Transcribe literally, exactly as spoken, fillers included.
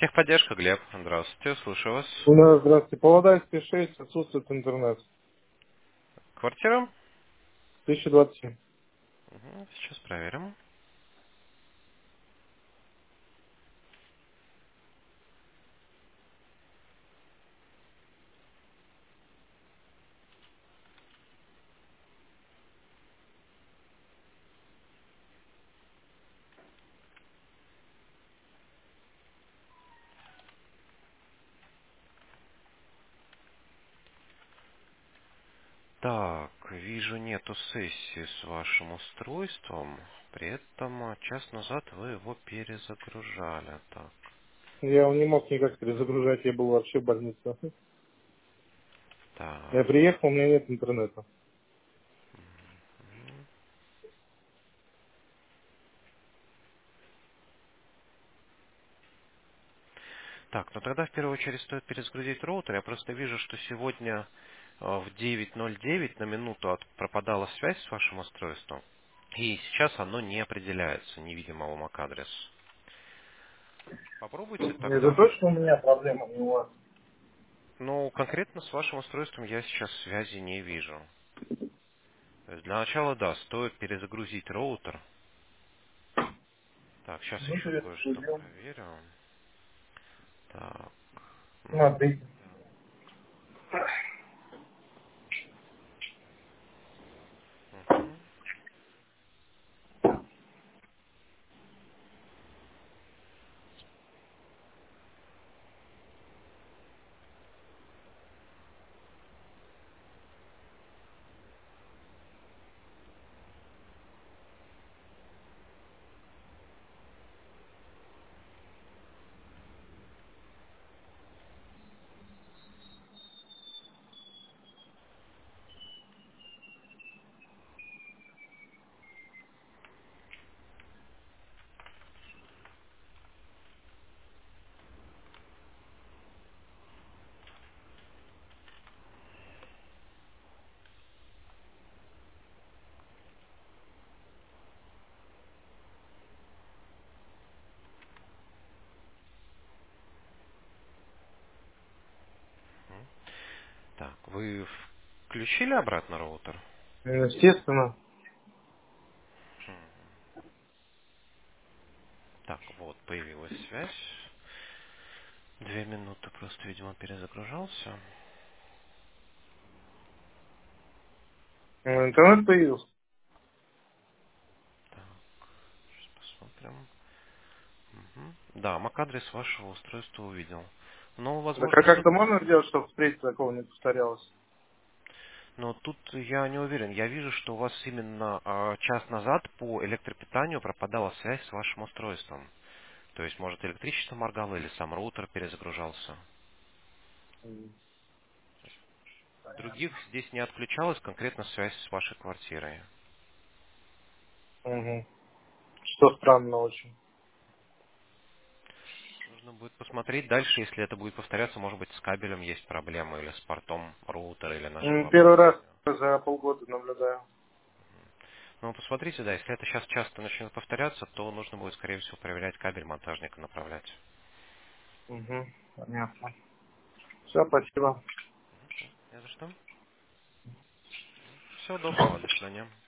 Техподдержка, Глеб. Здравствуйте, слушаю вас. Да, здравствуйте. Павлодарский шесть, отсутствует интернет. Квартира? тысяча двадцать семь. Мгм, сейчас проверим. Так, вижу, нету сессии с вашим устройством. При этом а, час назад вы его перезагружали. Так, Я его не мог никак перезагружать, я был вообще в больнице. Я так. приехал, у меня нет интернета. Мгм. Так, ну тогда в первую очередь стоит перезагрузить роутер. Я просто вижу, что сегодня а, в девять ноль девять на минуту от- пропадала связь с вашим устройством. И сейчас оно не определяется невидимого эм эй си-адресу. Попробуйте Это тогда. точно у меня проблема, не у вас? Ну, конкретно с вашим устройством я сейчас связи не вижу. То есть для начала, да, стоит перезагрузить роутер. Так, сейчас Ну, еще кое-что перезагрузил. проверю. Так. Мгм. Смотрите. Мгм. Так, вы включили обратно роутер? Ну, естественно. Хм. Так, вот, появилась связь. Две минуты просто, видимо, перезагружался. Ну, интернет появился. Так, сейчас посмотрим. Мгм. Да, эм эй си-адрес вашего устройства увидел. Но, Так а возможно, как-то из-за можно сделать, чтобы встретить такого не повторялось? Но тут я не уверен. Я вижу, что у вас именно а, час назад по электропитанию пропадала связь с вашим устройством. То есть, может, электричество моргало или сам роутер перезагружался. М, Других здесь не отключалась конкретно связь с вашей квартирой. Угу. Что странно очень. Нужно будет посмотреть дальше, если это будет повторяться, может быть, с кабелем есть проблемы, или с портом роутера, или М, нашего Первый раз оборудования. за полгода наблюдаю. Но посмотрите, да, если это сейчас часто начнет повторяться, то нужно будет, скорее всего, проверять кабель монтажника, направлять. Угу. Понятно. Все, спасибо. Не за что. Всего доброго, до свидания.